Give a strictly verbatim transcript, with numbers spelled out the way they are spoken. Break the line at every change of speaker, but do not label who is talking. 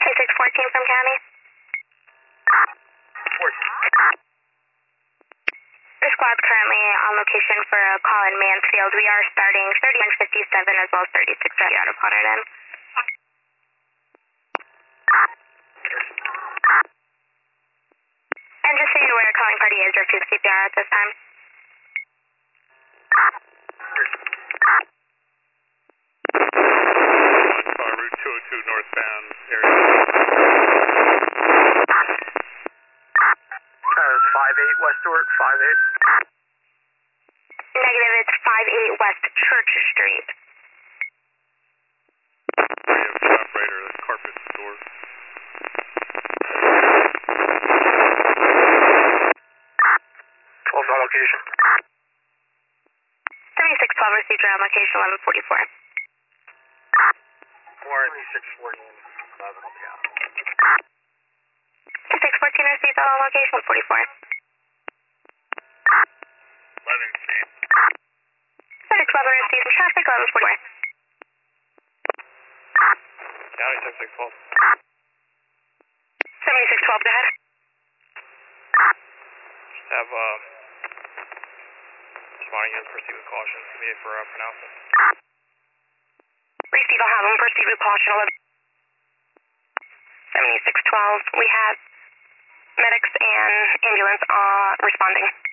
six fourteen from County.
fourteen.
The squad's currently on location for a call in Mansfield. We are starting thirty-one fifty-seven as well as thirty-six ready out of Hunterdon. And just so you're aware, calling party is refused C P R at this time.
Uh, Route two oh two northbound area.
Uh, five eight West Stewart, five eight.
Negative, it's five eight West Church Street.
Radio to operator, the carpet store.
twelve on location.
seventy-six twelve received around location eleven forty-four.
Warren, six fourteen, eleven on the out.
six fourteen received on location one forty-four.
eleven same.
six eleven received in traffic eleven forty-four.
County six six twelve.
seventy-six twelve, go ahead.
Just have, um, responding units proceed with caution. Committee for uh, pronouncement.
Receive, I'll have them proceed with caution eleven. seventy-six twelve, we have medics and ambulance uh, responding.